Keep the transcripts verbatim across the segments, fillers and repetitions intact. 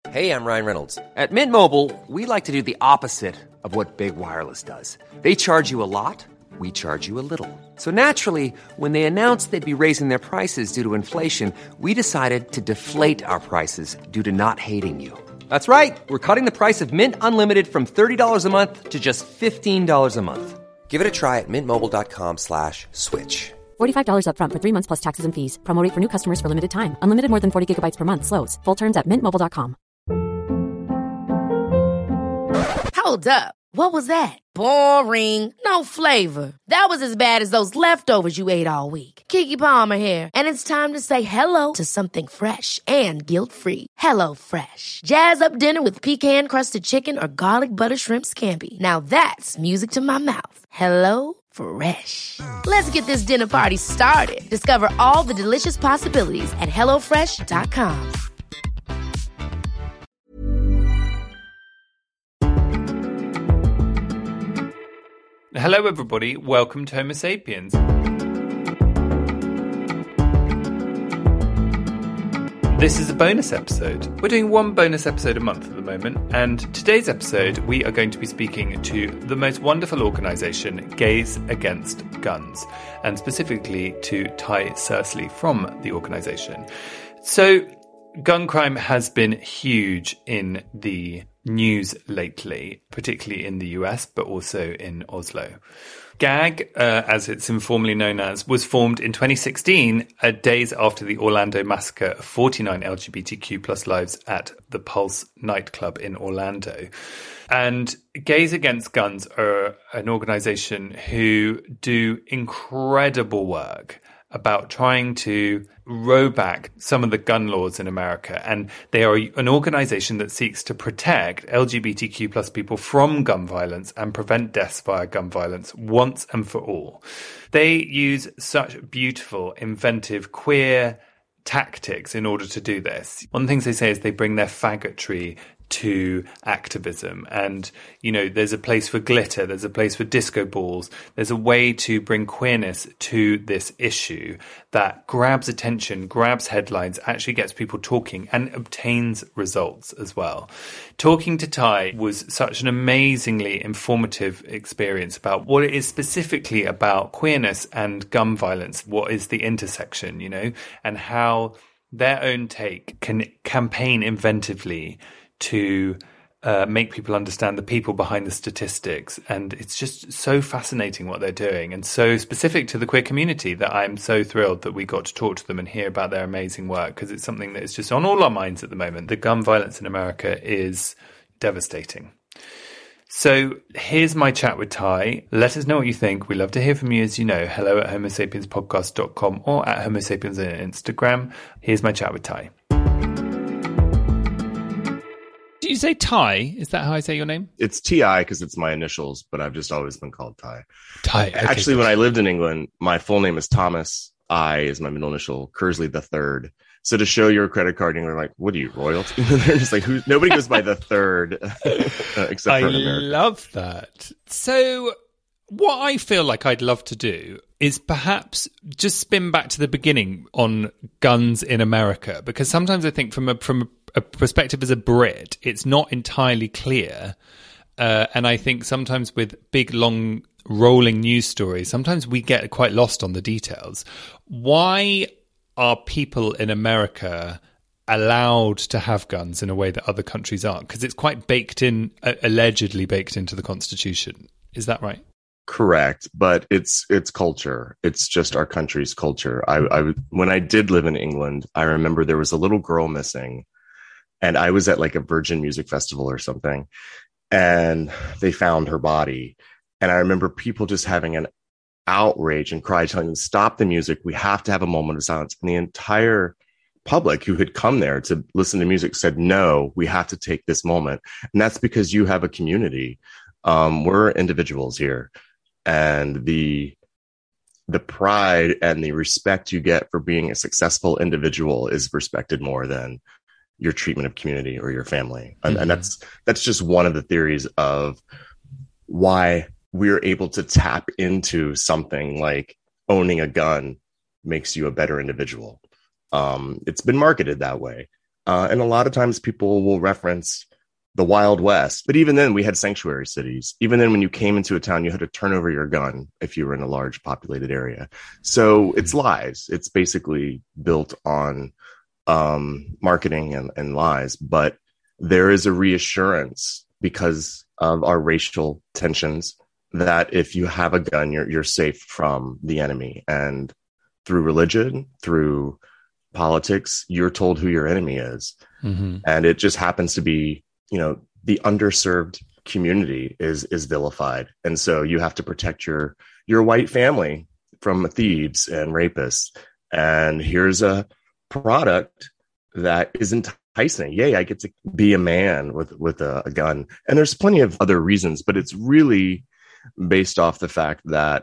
Hey, I'm Ryan Reynolds. At Mint Mobile, we like to do the opposite of what Big Wireless does. They charge you a lot, we charge you a little. So naturally, when they announced they'd be raising their prices due to inflation, we decided to deflate our prices due to not hating you. That's right. We're cutting the price of Mint Unlimited from thirty dollars a month to just fifteen dollars a month. Give it a try at mintmobile.com slash switch. forty-five dollars up front for three months plus taxes and fees. Promo rate for new customers for limited time. Unlimited more than forty gigabytes per month. Slows full terms at mint mobile dot com. Hold up. What was that? Boring. No flavor. That was as bad as those leftovers you ate all week. Keke Palmer here. And it's time to say hello to something fresh and guilt-free. Hello Fresh. Jazz up dinner with pecan-crusted chicken or garlic butter shrimp scampi. Now that's music to my mouth. Hello Fresh. Let's get this dinner party started. Discover all the delicious possibilities at hello fresh dot com. Hello everybody, welcome to Homo Sapiens. This is a bonus episode. We're doing one bonus episode a month at the moment, and today's episode we are going to be speaking to the most wonderful organisation, Gays Against Guns, and specifically to Ty Searsley from the organisation. So, gun crime has been huge in the news lately, particularly in the U S, but also in Oslo. GAG, uh, as it's informally known as, was formed in twenty sixteen, uh, days after the Orlando massacre of forty-nine L G B T Q plus lives at the Pulse nightclub in Orlando. And Gays Against Guns are an organisation who do incredible work about trying to row back some of the gun laws in America. And they are an organisation that seeks to protect L G B T Q plus people from gun violence and prevent deaths via gun violence once and for all. They use such beautiful, inventive, queer tactics in order to do this. One of the things they say is they bring their faggotry to activism, and you know there's a place for glitter, there's a place for disco balls, there's a way to bring queerness to this issue that grabs attention, grabs headlines, actually gets people talking and obtains results as well. Talking to Ty was such an amazingly informative experience about what it is specifically about queerness and gun violence, what is the intersection, you know, and how their own take can campaign inventively to uh, make people understand the people behind the statistics. And it's just so fascinating what they're doing and so specific to the queer community that I'm so thrilled that we got to talk to them and hear about their amazing work, because it's something that is just on all our minds at the moment. The gun violence in America is devastating. So here's my chat with Ty. Let us know what you think. We love to hear from you, as you know. Hello at homo sapiens podcast dot com or at Homo Sapiens on Instagram. Here's my chat with Ty. Did you say Ty? Is that how I say your name? It's T I because it's my initials, but I've just always been called Ty. Ty. Okay, Actually, good. when I lived in England, my full name is Thomas. I is my middle initial. Kersley the third. So to show your credit card, and they're like, "What are you, royalty?" They're just like, "Who?" Nobody goes by the third, except for I in America. love that. So, what I feel like I'd love to do is perhaps just spin back to the beginning on guns in America, because sometimes I think from a from a a perspective as a Brit, it's not entirely clear. Uh, and I think sometimes with big, long, rolling news stories, sometimes we get quite lost on the details. Why are people in America allowed to have guns in a way that other countries aren't? Because it's quite baked in, uh, allegedly baked into the Constitution. Is that right? Correct, but it's it's culture. It's just our country's culture. I, I when I did live in England, I remember there was a little girl missing. And I was at like a Virgin Music Festival or something, and they found her body. And I remember people just having an outrage and cry, telling them, "Stop the music. We have to have a moment of silence." And the entire public who had come there to listen to music said, "No, we have to take this moment." And that's because you have a community. Um, we're individuals here. And the the pride and the respect you get for being a successful individual is respected more than your treatment of community or your family. And, mm-hmm. and that's, that's just one of the theories of why we're able to tap into something like owning a gun makes you a better individual. Um, it's been marketed that way. Uh, and a lot of times people will reference the Wild West. But even then, we had sanctuary cities. Even then, when you came into a town, you had to turn over your gun if you were in a large populated area. So it's lies. It's basically built on um, marketing and, and lies. But there is a reassurance because of our racial tensions that if you have a gun, you're you're safe from the enemy. And through religion, through politics, you're told who your enemy is. Mm-hmm. And it just happens to be, you know, the underserved community is is vilified. And so you have to protect your your white family from thieves and rapists. And here's a product that is enticing. Yay, I get to be a man with, with a, a gun. And there's plenty of other reasons, but it's really based off the fact that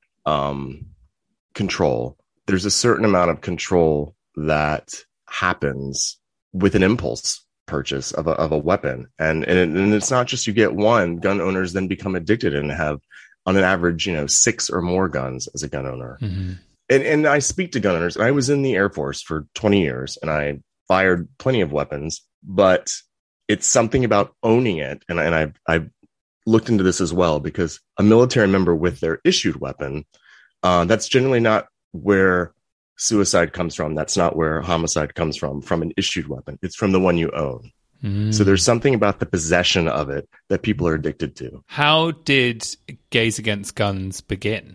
um, control, there's a certain amount of control that happens with an impulse purchase of a, of a weapon. And, and, and it's not just you get one, gun owners then become addicted and have on an average, you know, six or more guns as a gun owner. Mm-hmm. And, and I speak to gun owners. I was in the Air Force for twenty years and I fired plenty of weapons, but it's something about owning it. And, and I, I looked into this as well, because a military member with their issued weapon, uh, that's generally not where suicide comes from. That's not where homicide comes from, from an issued weapon. It's from the one you own. Mm. So there's something about the possession of it that people are addicted to. How did Gays Against Guns begin?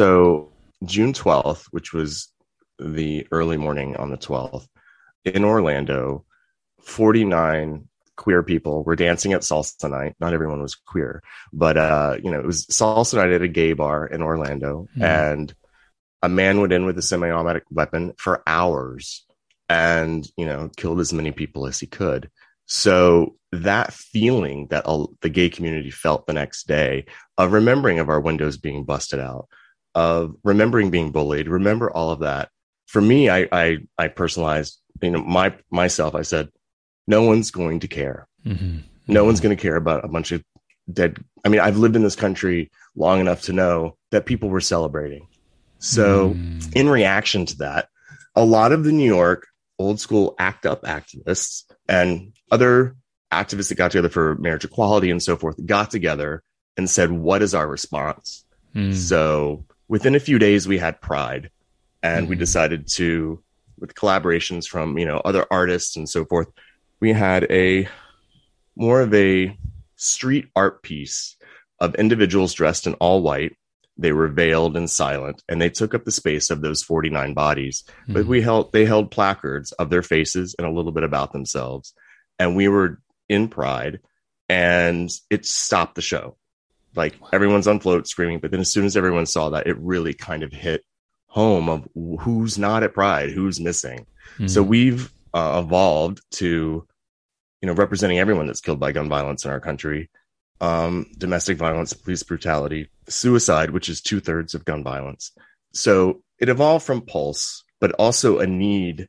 So June twelfth, which was the early morning on the twelfth, in Orlando, forty-nine queer people were dancing at salsa night. Not everyone was queer, but uh, you know, it was salsa night at a gay bar in Orlando, mm. and a man went in with a semi-automatic weapon for hours and, you know, killed as many people as he could. So that feeling that all, the gay community felt the next day of remembering of our windows being busted out, of remembering being bullied, remember all of that. For me, I, I, I personalized, you know, my, myself, I said, no one's going to care. Mm-hmm. No mm-hmm. one's going to care about a bunch of dead. I mean, I've lived in this country long enough to know that people were celebrating. So mm. in reaction to that, a lot of the New York old school ACT UP activists and other activists that got together for marriage equality and so forth got together and said, what is our response? Mm. So within a few days, we had Pride, and mm. we decided to, with collaborations from, you know, other artists and so forth, we had a more of a street art piece of individuals dressed in all white. They were veiled and silent, and they took up the space of those forty-nine bodies. Mm. But we held, they held placards of their faces and a little bit about themselves. And we were in Pride, and it stopped the show. Like, everyone's on float screaming. But then as soon as everyone saw that, it really kind of hit home of who's not at Pride, who's missing. Mm. So we've uh, evolved to, you know, representing everyone that's killed by gun violence in our country. Um, domestic violence, police brutality, suicide, which is two thirds of gun violence. So it evolved from Pulse, but also a need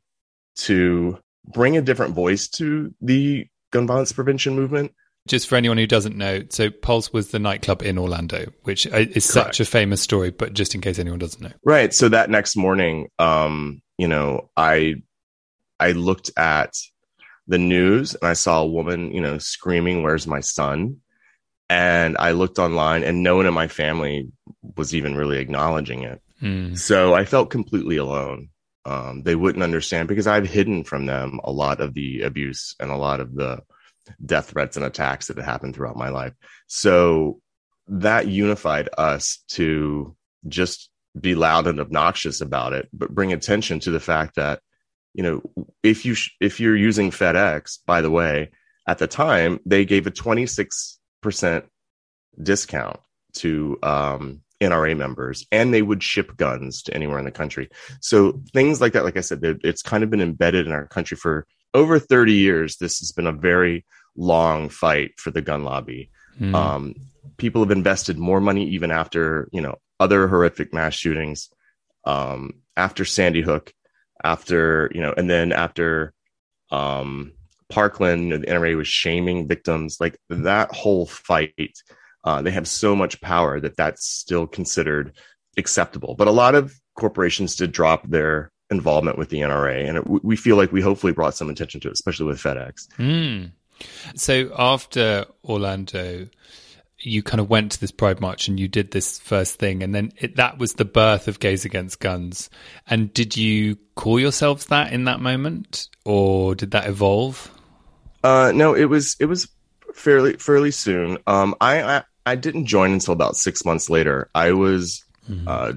to bring a different voice to the gun violence prevention movement. Just for anyone who doesn't know, so Pulse was the nightclub in Orlando, which is Correct. Such a famous story, but just in case anyone doesn't know. Right. So that next morning, um, you know, I, I looked at the news and I saw a woman, you know, screaming, "Where's my son?" And I looked online, and no one in my family was even really acknowledging it. Mm. So I felt completely alone. Um, they wouldn't understand because I've hidden from them a lot of the abuse and a lot of the death threats and attacks that had happened throughout my life. So that unified us to just be loud and obnoxious about it, but bring attention to the fact that, you know, if you sh- if you're using FedEx, by the way, at the time they gave a twenty-six percent discount to um, N R A members, and they would ship guns to anywhere in the country. So things like that, like I said, it's kind of been embedded in our country for over thirty years. This has been a very long fight for the gun lobby. Mm. Um, people have invested more money even after, you know, other horrific mass shootings, um, after Sandy Hook, after, you know, and then after um, Parkland, you know, the N R A was shaming victims. Like that whole fight, uh, they have so much power that that's still considered acceptable. But a lot of corporations did drop their involvement with the N R A, and it, we feel like we hopefully brought some attention to it, especially with FedEx. Mm. So after Orlando, you kind of went to this Pride March and you did this first thing, and then it, that was the birth of Gays Against Guns. And did you call yourselves that in that moment, or did that evolve? Uh, no, it was it was fairly fairly soon. Um, I, I I didn't join until about six months later. I was mm-hmm. uh,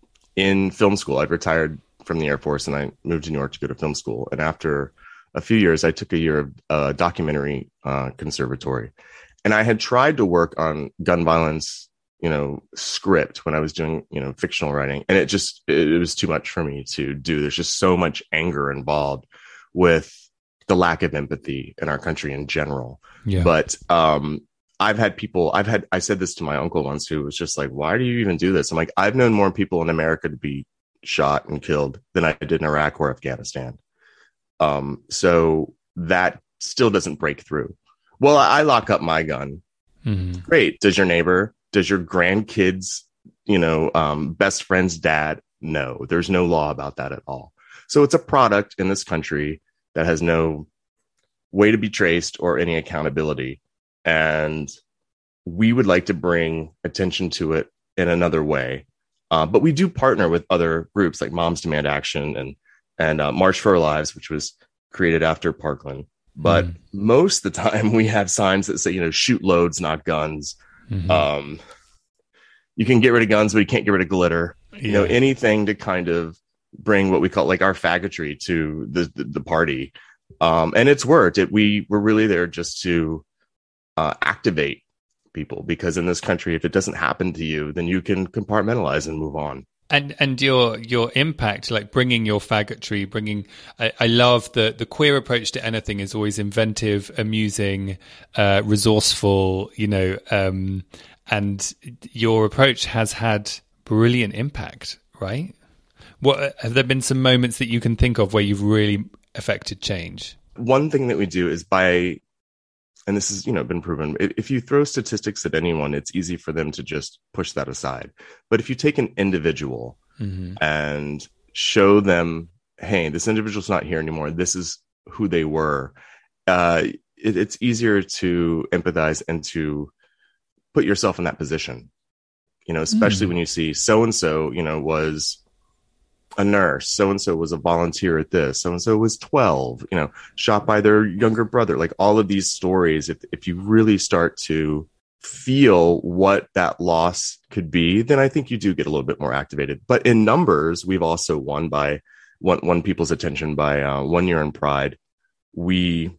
in film school. I'd retired from the Air Force, and I moved to New York to go to film school. And after a few years, I took a year of uh, documentary uh, conservatory. And I had tried to work on gun violence, you know, script when I was doing, you know, fictional writing. And it just, it, it was too much for me to do. There's just so much anger involved with the lack of empathy in our country in general. Yeah. But um, I've had people, I've had, I said this to my uncle once, who was just like, why do you even do this? I'm like, I've known more people in America to be shot and killed than I did in Iraq or Afghanistan. Um, so that still doesn't break through. Well, I lock up my gun. Mm-hmm. Great. Does your neighbor, does your grandkids, you know, um, best friend's dad? No, there's no law about that at all. So it's a product in this country that has no way to be traced or any accountability. And we would like to bring attention to it in another way. Uh, but we do partner with other groups like Moms Demand Action and, and uh, March for Our Lives, which was created after Parkland. But mm. most of the time we have signs that say, you know, shoot loads, not guns. Mm-hmm. Um, you can get rid of guns, but you can't get rid of glitter. Yeah. You know, anything to kind of bring what we call like our faggotry to the, the, the party. Um, and it's worked. It, we were really there just to uh, activate people, because in this country, if it doesn't happen to you, then you can compartmentalize and move on. And and your your impact, like bringing your faggotry, bringing, I, I love the the queer approach to anything is always inventive, amusing, uh, resourceful, you know, um, and your approach has had brilliant impact, right? What have there been some moments that you can think of where you've really affected change? One thing that we do is by, and this has, you know, been proven, if you throw statistics at anyone, it's easy for them to just push that aside. But if you take an individual mm-hmm. and show them, hey, this individual's not here anymore, this is who they were, uh, it, it's easier to empathize and to put yourself in that position, you know, especially mm. when you see so-and-so, you know, was a nurse, so-and-so was a volunteer at this, so-and-so was twelve, you know, shot by their younger brother. Like all of these stories, if if you really start to feel what that loss could be, then I think you do get a little bit more activated. But in numbers, we've also won by won, won people's attention by uh, one year in Pride. We,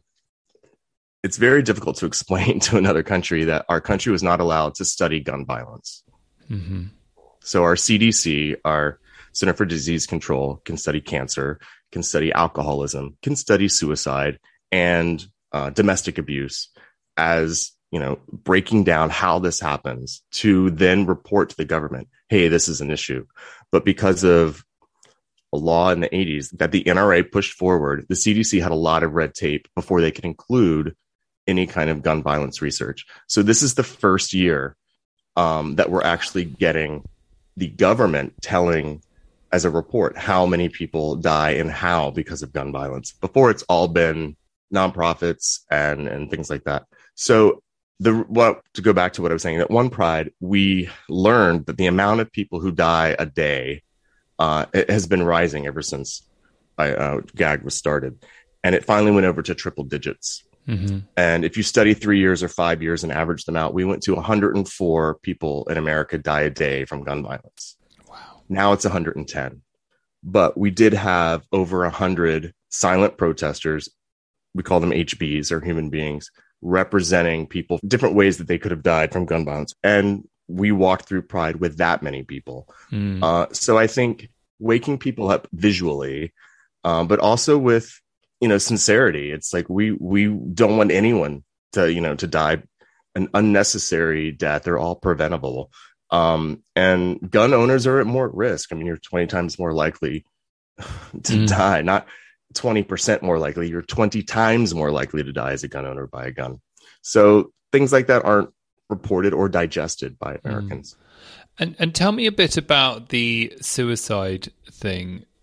it's very difficult to explain to another country that our country was not allowed to study gun violence. Mm-hmm. So our C D C, our Center for Disease Control, can study cancer, can study alcoholism, can study suicide and uh, domestic abuse as, you know, breaking down how this happens to then report to the government, hey, this is an issue. But because of a law in the eighties that the N R A pushed forward, the C D C had a lot of red tape before they could include any kind of gun violence research. So this is the first year um, that we're actually getting the government telling as a report how many people die and how because of gun violence. Before, it's all been nonprofits and and things like that. So the well, to go back to what I was saying, at One Pride, we learned that the amount of people who die a day uh, it has been rising ever since I, uh, GAG was started, and it finally went over to triple digits. Mm-hmm. And if you study three years or five years and average them out, we went to one hundred four people in America die a day from gun violence. Now it's one hundred ten, but we did have over one hundred silent protesters. We call them H Bs, or human beings, representing people, different ways that they could have died from gun violence. And we walked through Pride with that many people. Mm. Uh, so I think waking people up visually, um, but also with, you know, sincerity. It's like we we don't want anyone to, you know, to die an unnecessary death. They're all preventable. Um, and gun owners are at more at risk. I mean, you're twenty times more likely to mm. die, not twenty percent more likely. You're twenty times more likely to die as a gun owner by a gun. So things like that aren't reported or digested by Americans. Mm. And and tell me a bit about the suicide thing.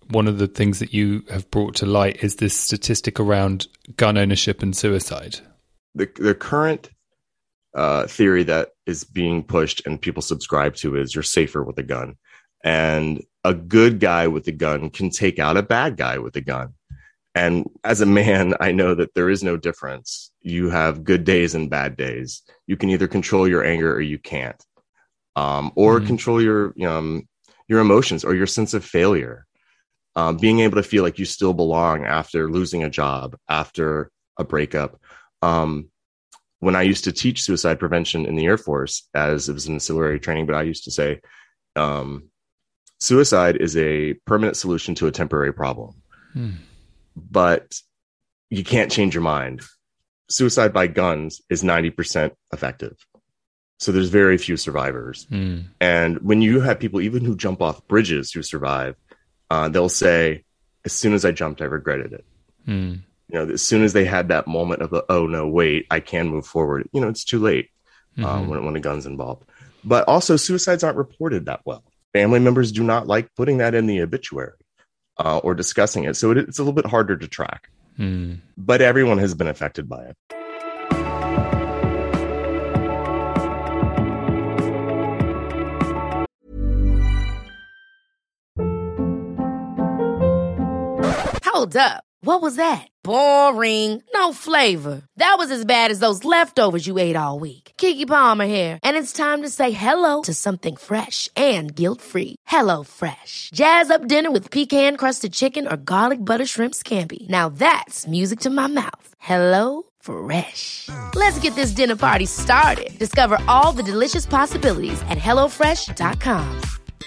one of the things that you have brought to light is this statistic around gun ownership and suicide. The the current uh, theory that is being pushed and people subscribe to is you're safer with a gun. And a good guy with a gun can take out a bad guy with a gun. And as a man, I know that there is no difference. You have good days and bad days. You can either control your anger or you can't, um, or mm-hmm. control your um, your emotions or your sense of failure. Um, being able to feel like you still belong after losing a job, after a breakup. Um, when I used to teach suicide prevention in the Air Force, as it was an ancillary training, but I used to say, um, suicide is a permanent solution to a temporary problem. Hmm. But you can't change your mind. Suicide by guns is ninety percent effective. So there's very few survivors. Hmm. And when you have people, even who jump off bridges who survive, uh, they'll say, as soon as I jumped, I regretted it. Hmm. You know, as soon as they had that moment of, the, oh, no, wait, I can move forward. You know, it's too late mm-hmm. uh, when, when a gun's involved. But also suicides aren't reported that well. Family members do not like putting that in the obituary uh, or discussing it. So it, it's a little bit harder to track. Mm. But everyone has been affected by it. Hold up. What was that? Boring. No flavor. That was as bad as those leftovers you ate all week. Keke Palmer here. And it's time to say hello to something fresh and guilt-free. Hello Fresh. Jazz up dinner with pecan-crusted chicken or garlic butter shrimp scampi. Now that's music to my mouth. Hello Fresh. Let's get this dinner party started. Discover all the delicious possibilities at hello fresh dot com.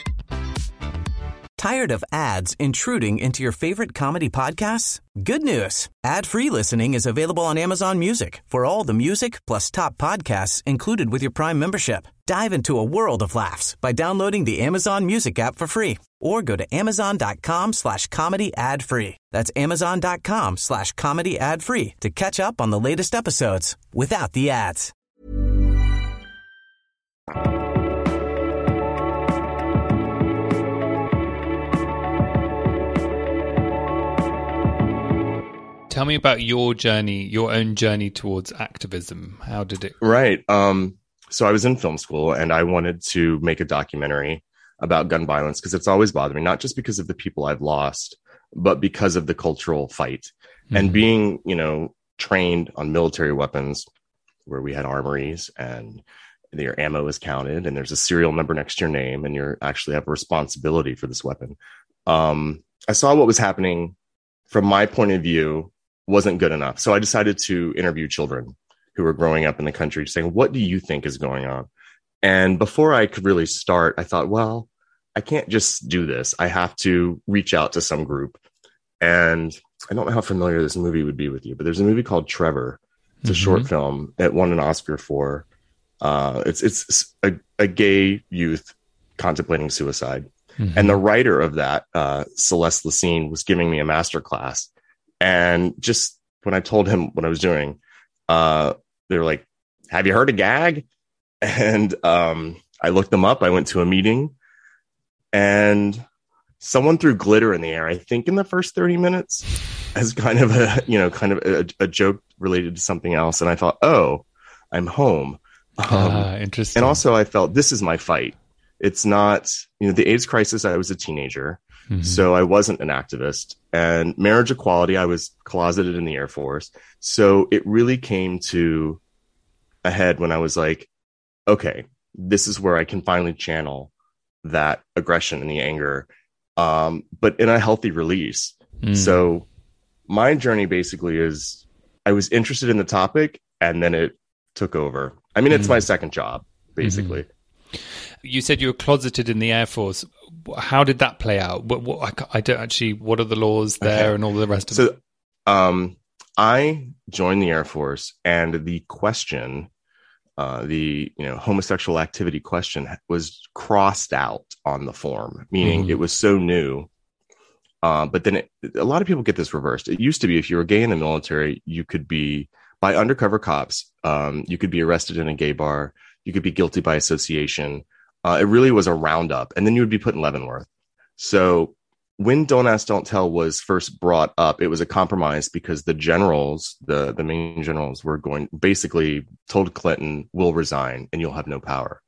Tired of ads intruding into your favorite comedy podcasts? Good news. Ad-free listening is available on Amazon Music for all the music plus top podcasts included with your Prime membership. Dive into a world of laughs by downloading the Amazon Music app for free or go to amazon.com slash comedy ad free. That's amazon.com slash comedy ad free to catch up on the latest episodes without the ads. Tell me about your journey, your own journey towards activism. How did it? Right. Um, so I was in film school and I wanted to make a documentary about gun violence because it's always bothered me, not just because of the people I've lost, but because of the cultural fight. Mm-hmm. And being, you know, trained on military weapons where we had armories and your ammo is counted and there's a serial number next to your name and you actually have a responsibility for this weapon. Um, I saw what was happening from my point of view wasn't good enough. So I decided to interview children who were growing up in the country saying, what do you think is going on? And before I could really start, I thought, well, I can't just do this. I have to reach out to some group. And I don't know how familiar this movie would be with you, but there's a movie called Trevor. It's a mm-hmm. short film that won an Oscar for. Uh, it's it's a, a gay youth contemplating suicide. Mm-hmm. And the writer of that, uh, Celeste Lacine, was giving me a master class. And just when I told him what I was doing, uh, they were like, have you heard of GAG? And um, I looked them up. I went to a meeting and someone threw glitter in the air, I think in the first thirty minutes as kind of a, you know, kind of a, a joke related to something else. And I thought, oh, I'm home. Um, ah, interesting. And also I felt this is my fight. It's not, you know, the AIDS crisis, I was a teenager, mm-hmm. so I wasn't an activist. And marriage equality, I was closeted in the Air Force. So it really came to a head when I was like, okay, this is where I can finally channel that aggression and the anger, um, but in a healthy release. Mm. So my journey basically is I was interested in the topic and then it took over. I mean, it's mm. my second job, basically. Mm-hmm. You said you were closeted in the Air Force. How did that play out? What, what, I, I don't actually. What are the laws there okay. and all the rest of so, it? So, um, I joined the Air Force, and the question, uh, the you know homosexual activity question, was crossed out on the form, meaning mm. it was so new. Uh, but then it, a lot of people get this reversed. It used to be if you were gay in the military, you could be by undercover cops. Um, you could be arrested in a gay bar. You could be guilty by association. Uh, it really was a roundup. And then you would be put in Leavenworth. So when Don't Ask, Don't Tell was first brought up, it was a compromise because the generals, the, the main generals, were going basically told Clinton, we'll resign and you'll have no power.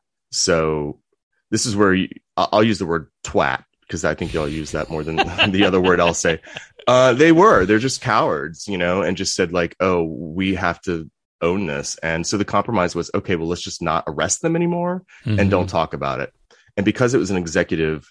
So this is where you, I'll use the word twat, because I think y'all use that more than the other word I'll say. Uh, they were, they're just cowards, you know, and just said like, oh, we have to own this. And so the compromise was, okay, well, let's just not arrest them anymore mm-hmm. and don't talk about it. And because it was an executive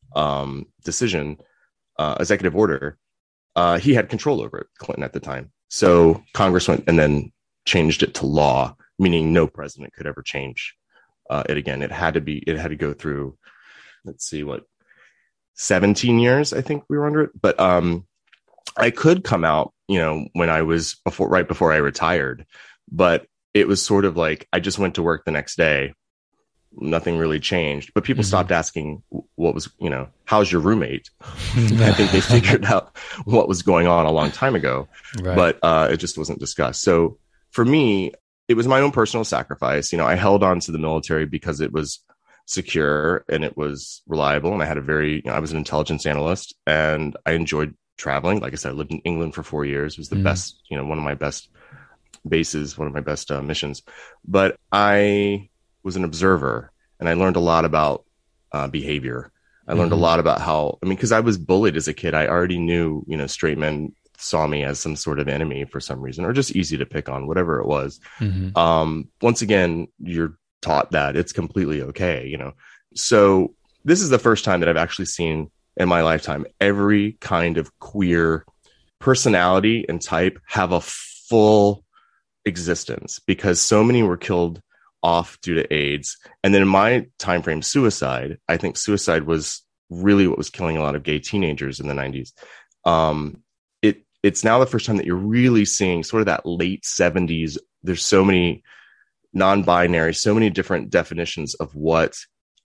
um, decision, uh, executive order, uh, he had control over it, Clinton at the time. So Congress went and then changed it to law, meaning no president could ever change uh, it again. It had to be, it had to go through, let's see what, seventeen years, I think we were under it. But um, I could come out, you know, when I was before, right before I retired, but it was sort of like, I just went to work the next day. Nothing really changed, but people mm-hmm. stopped asking what was, you know, how's your roommate? I think they figured out what was going on a long time ago, right. but uh, it just wasn't discussed. So for me, it was my own personal sacrifice. You know, I held on to the military because it was secure and it was reliable. And I had a very, you know, I was an intelligence analyst and I enjoyed traveling. Like I said, I lived in England for four years. It was the mm. best, you know, one of my best bases, one of my best uh, missions. But I was an observer and I learned a lot about uh, behavior. I learned mm-hmm. a lot about how, I mean, because I was bullied as a kid. I already knew, you know, straight men saw me as some sort of enemy for some reason, or just easy to pick on, whatever it was. Mm-hmm. Um, once again, you're taught that it's completely okay, you know. So this is the first time that I've actually seen in my lifetime every kind of queer personality and type have a full existence, because so many were killed off due to AIDS. And then in my time frame, suicide, I think suicide was really what was killing a lot of gay teenagers in the nineties. Um, it it's now the first time that you're really seeing sort of that late seventies. There's so many non-binary, so many different definitions of what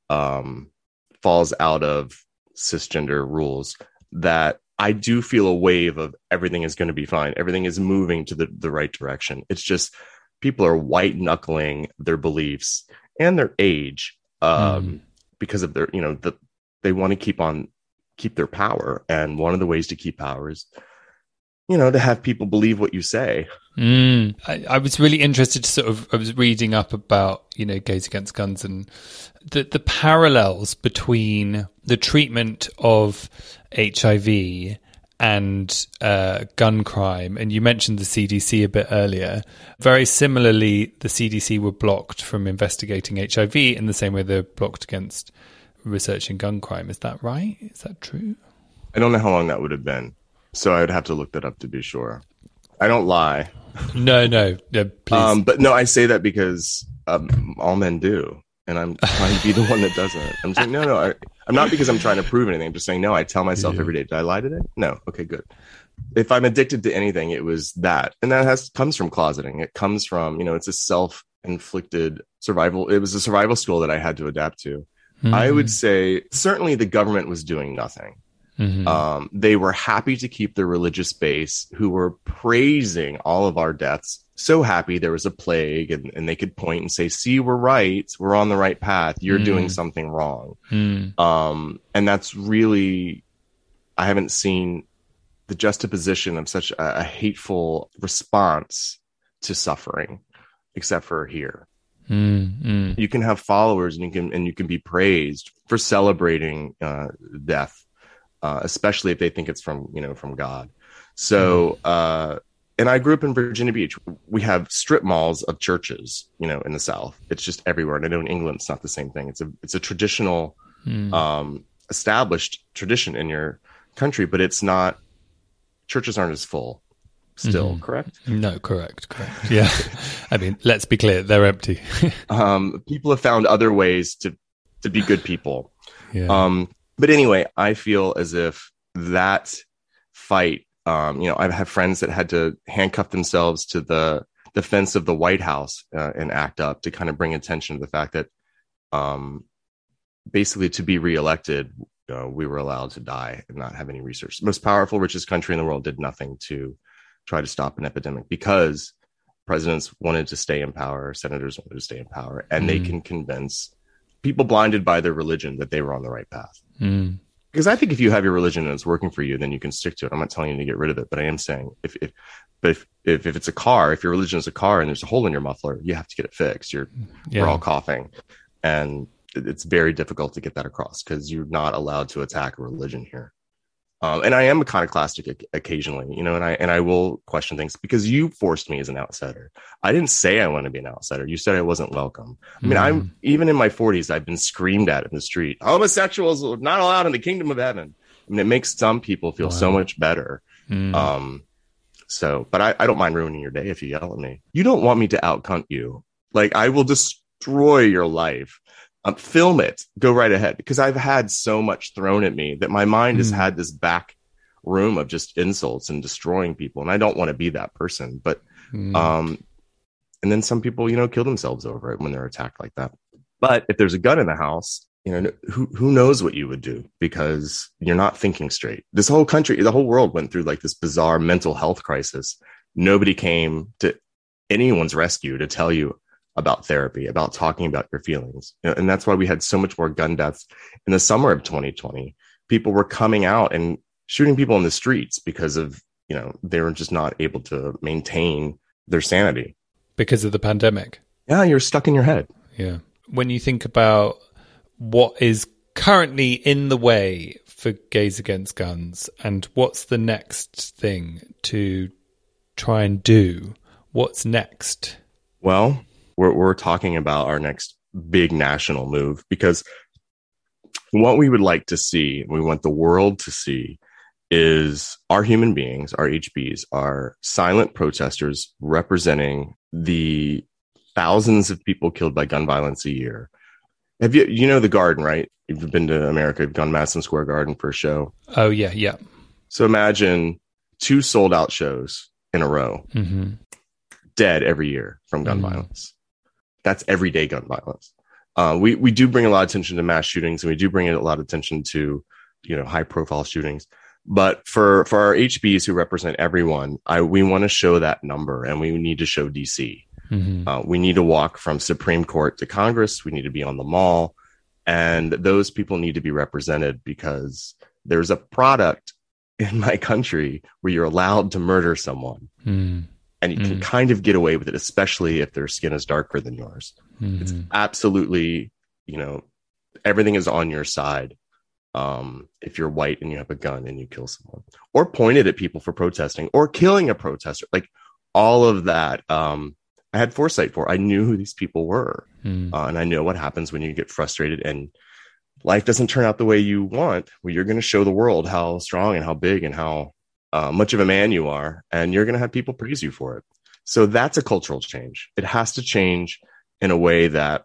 um, falls out of cisgender rules, that I do feel a wave of everything is going to be fine. Everything is moving to the, the right direction. It's just people are white knuckling their beliefs and their age um, mm. because of their, you know, the, they want to keep on, keep their power. And one of the ways to keep power is, you know, to have people believe what you say. Mm. I, I was really interested to sort of, I was reading up about, you know, Gays Against Guns and the, the parallels between the treatment of H I V and uh, gun crime. And you mentioned the C D C a bit earlier. Very similarly, the C D C were blocked from investigating H I V in the same way they're blocked against researching gun crime. Is that right? Is that true? I don't know how long that would have been, so I would have to look that up to be sure. I don't lie. No, no, no, please. Um, but no, I say that because um, all men do. And I'm trying to be the one that doesn't. I'm saying, no, no, I, I'm not because I'm trying to prove anything. I'm just saying, no, I tell myself yeah. every day, did I lie today? No. Okay, good. If I'm addicted to anything, it was that. And that has comes from closeting. It comes from, you know, it's a self-inflicted survival. It was a survival skill that I had to adapt to. Mm-hmm. I would say certainly the government was doing nothing. Mm-hmm. Um, they were happy to keep their religious base, who were praising all of our deaths. So happy there was a plague, and, and they could point and say, see, we're right. We're on the right path. You're mm. doing something wrong. Mm. Um, and that's really, I haven't seen the juxtaposition of such a, a hateful response to suffering, except for here. Mm, mm. You can have followers and you can, and you can be praised for celebrating uh, death, uh, especially if they think it's from, you know, from God. So, mm. uh, and I grew up in Virginia Beach. We have strip malls of churches, you know, in the South. It's just everywhere. And I know in England, it's not the same thing. It's a, it's a traditional, mm. um, established tradition in your country, but it's not, churches aren't as full still, mm-hmm. correct? No, correct, correct. Yeah. I mean, let's be clear, they're empty. um, people have found other ways to, to be good people. Yeah. Um, but anyway, I feel as if that fight, Um, you know, I've had friends that had to handcuff themselves to the, the fence of the White House uh, and act up to kind of bring attention to the fact that um, basically to be reelected, uh, we were allowed to die and not have any research. The most powerful, richest country in the world did nothing to try to stop an epidemic because presidents wanted to stay in power, senators wanted to stay in power, and mm. they can convince people blinded by their religion that they were on the right path. Mm. Because I think if you have your religion and it's working for you, then you can stick to it. I'm not telling you to get rid of it, but I am saying if if but if if, if it's a car, if your religion is a car and there's a hole in your muffler, you have to get it fixed. You're yeah. We're all coughing, and it's very difficult to get that across because you're not allowed to attack a religion here. Um, and I am iconoclastic occasionally, you know, and I and I will question things because you forced me as an outsider. I didn't say I want to be an outsider. You said I wasn't welcome. I mean, mm. I'm even in my forties, I've been screamed at in the street. Homosexuals are not allowed in the kingdom of heaven. I mean, it makes some people feel wow. so much better. Mm. Um, so, but I, I don't mind ruining your day if you yell at me. You don't want me to outcunt you. Like, I will destroy your life. Um, film it, go right ahead, because I've had so much thrown at me that my mind mm. has had this back room of just insults and destroying people, and I don't want to be that person. But mm. um and then some people, you know, kill themselves over it when they're attacked like that. But if there's a gun in the house, you know, who who knows what you would do, because you're not thinking straight. This whole country, the whole world went through like this bizarre mental health crisis. Nobody came to anyone's rescue to tell you about therapy, about talking about your feelings. You know, and that's why we had so much more gun deaths in the summer of twenty twenty. People were coming out and shooting people in the streets because of, you know, they were just not able to maintain their sanity. Because of the pandemic. Yeah, you're stuck in your head. Yeah. When you think about what is currently in the way for Gays Against Guns and what's the next thing to try and do, what's next? Well, We're, we're talking about our next big national move, because what we would like to see, we want the world to see, is our human beings, our H Bs, are silent protesters representing the thousands of people killed by gun violence a year. Have you, you know, the Garden, right? You've been to America, you've gone to Madison Square Garden for a show. Oh, yeah, yeah. So imagine two sold out shows in a row, mm-hmm. dead every year from gun mm-hmm. violence. That's everyday gun violence. Uh, we we do bring a lot of attention to mass shootings, and we do bring a lot of attention to, you know, high profile shootings. But for for our H Bs who represent everyone, I we want to show that number, and we need to show D C. Mm-hmm. Uh, we need to walk from Supreme Court to Congress. We need to be on the mall, and those people need to be represented, because there's a product in my country where you're allowed to murder someone. Mm. And you mm. can kind of get away with it, especially if their skin is darker than yours. Mm-hmm. It's absolutely, you know, everything is on your side. Um, if you're white and you have a gun and you kill someone, or pointed at people for protesting, or killing a protester, like all of that, um, I had foresight for. I knew who these people were, mm. uh, and I know what happens when you get frustrated and life doesn't turn out the way you want. Well, you're going to show the world how strong and how big and how Uh, much of a man you are, and you're going to have people praise you for it. So that's a cultural change. It has to change in a way that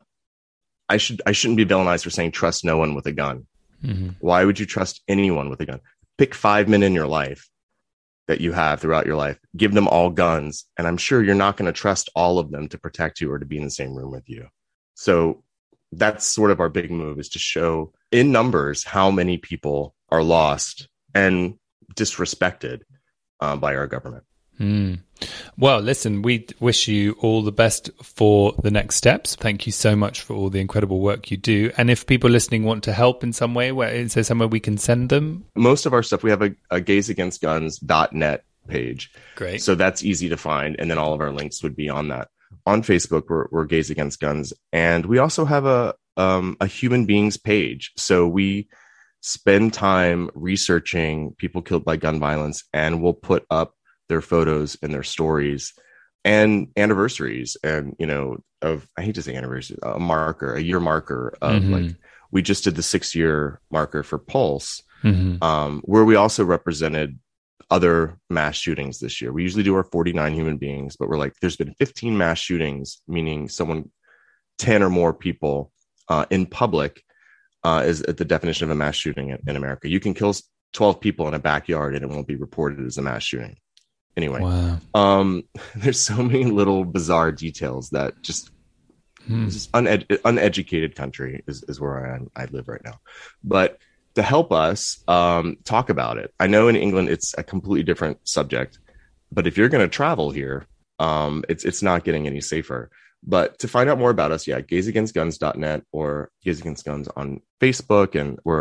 I should I shouldn't be villainized for saying trust no one with a gun. Mm-hmm. Why would you trust anyone with a gun? Pick five men in your life that you have throughout your life, give them all guns, and I'm sure you're not going to trust all of them to protect you or to be in the same room with you. So that's sort of our big move, is to show in numbers how many people are lost and disrespected uh, by our government. Mm. Well, listen, we wish you all the best for the next steps. Thank you so much for all the incredible work you do. And if people listening want to help in some way, where is there somewhere we can send them? Most of our stuff, we have a, a gays against guns dot net page. Great. So that's easy to find. And then all of our links would be on that. On Facebook, we're, we're Gays Against Guns. And we also have a, um, a human beings page. So we spend time researching people killed by gun violence, and we'll put up their photos and their stories and anniversaries, and, you know, of, I hate to say anniversary, a marker, a year marker of mm-hmm. like, we just did the six year marker for Pulse, mm-hmm. um, where we also represented other mass shootings this year. We usually do our forty-nine human beings, but we're like, there's been fifteen mass shootings, meaning someone, ten or more people uh, in public, Uh, is the definition of a mass shooting in, in America. You can kill twelve people in a backyard and it won't be reported as a mass shooting. Anyway, wow. um, there's so many little bizarre details that just, hmm. just uned- uneducated country is, is where I, I live right now. But to help us um, talk about it, I know in England it's a completely different subject, but if you're going to travel here, um, it's it's not getting any safer. But to find out more about us, yeah, gays against guns dot net or Gays Against Guns on Facebook, and we're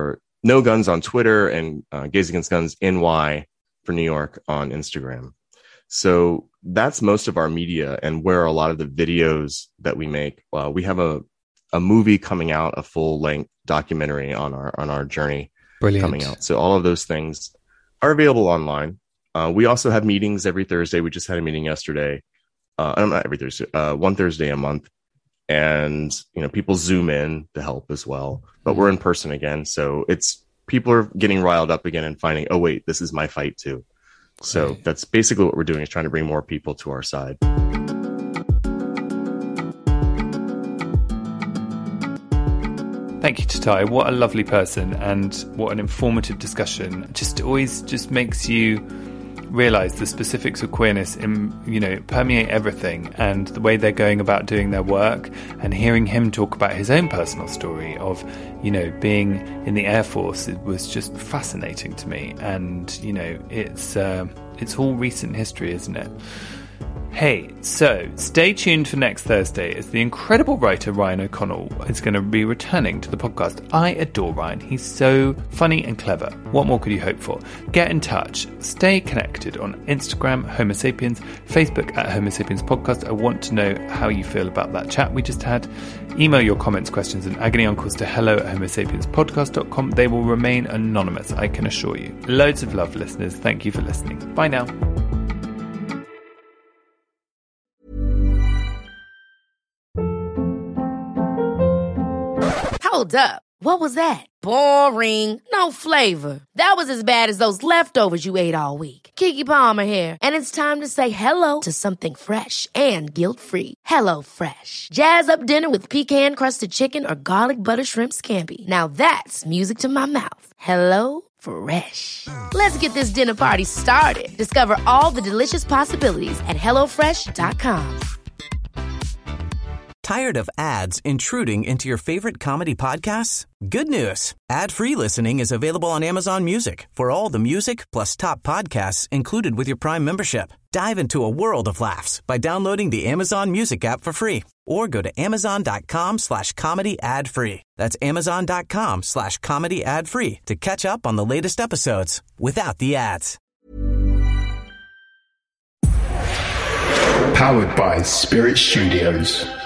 No Guns on Twitter, and uh, Gays Against Guns N Y for New York on Instagram. So that's most of our media and where a lot of the videos that we make. Uh, we have a, a movie coming out, a full length documentary on our on our journey. Brilliant. Coming out. So all of those things are available online. Uh, we also have meetings every Thursday. We just had a meeting yesterday. Uh, not every Thursday, uh, one Thursday a month. And, you know, people Zoom in to help as well. But we're in person again. So it's people are getting riled up again and finding, oh, wait, this is my fight, too. So right. That's basically what we're doing, is trying to bring more people to our side. Thank you, Tatai. What a lovely person, and what an informative discussion. Just always just makes you realise the specifics of queerness in, you know, permeate everything, and the way they're going about doing their work, and hearing him talk about his own personal story of, you know, being in the Air Force, it was just fascinating to me. And, you know, it's uh, it's all recent history, isn't it? Hey, so stay tuned for next Thursday, as the incredible writer Ryan O'Connell is going to be returning to the podcast. I adore Ryan. He's so funny and clever. What more could you hope for? Get in touch. Stay connected on Instagram, Homo Sapiens, Facebook at Homo Sapiens Podcast. I want to know how you feel about that chat we just had. Email your comments, questions, and agony uncles to hello at homo sapiens podcast dot com. They will remain anonymous, I can assure you. Loads of love, listeners. Thank you for listening. Bye now. Hold up. What was that? Boring. No flavor. That was as bad as those leftovers you ate all week. Keke Palmer here, and it's time to say hello to something fresh and guilt-free. Hello Fresh. Jazz up dinner with pecan-crusted chicken or garlic butter shrimp scampi. Now that's music to my mouth. Hello Fresh. Let's get this dinner party started. Discover all the delicious possibilities at hello fresh dot com. Tired of ads intruding into your favorite comedy podcasts? Good news. Ad-free listening is available on Amazon Music for all the music plus top podcasts included with your Prime membership. Dive into a world of laughs by downloading the Amazon Music app for free, or go to amazon.com slash comedy ad free. That's amazon.com slash comedy ad free to catch up on the latest episodes without the ads. Powered by Spirit Studios.